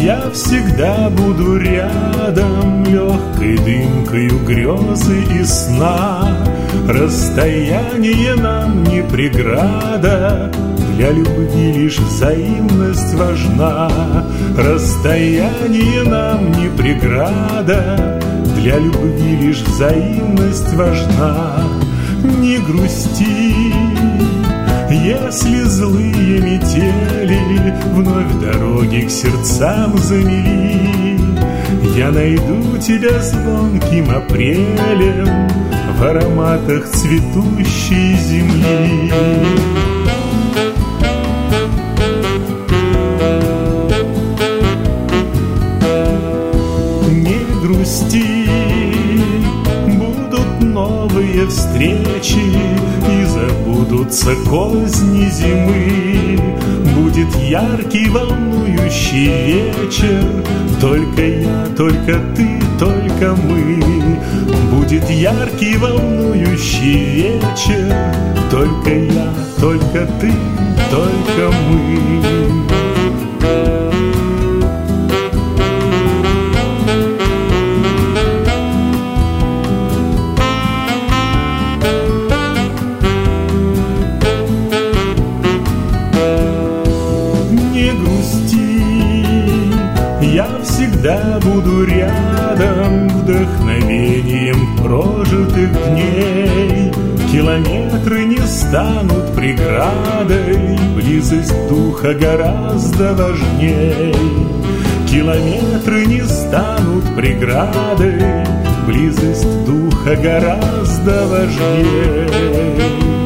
Я всегда буду рядом, легкой дымкою грезы и сна. Расстояние нам не преграда, для любви лишь взаимность важна. Расстояние нам не преграда, для любви лишь взаимность важна. Не грусти, если злые метели вновь дороги к сердцам замели. Я найду тебя звонким апрелем в ароматах цветущей земли. Не грусти, будут новые встречи, и забудутся козни зимы. Будет яркий волнующий вечер, только я, только ты, только мы. Будет яркий волнующий вечер, только я, только ты, только мы. Я всегда буду рядом, вдохновением прожитых дней. Километры не станут преградой, близость духа гораздо важней. Километры не станут преградой, близость духа гораздо важней.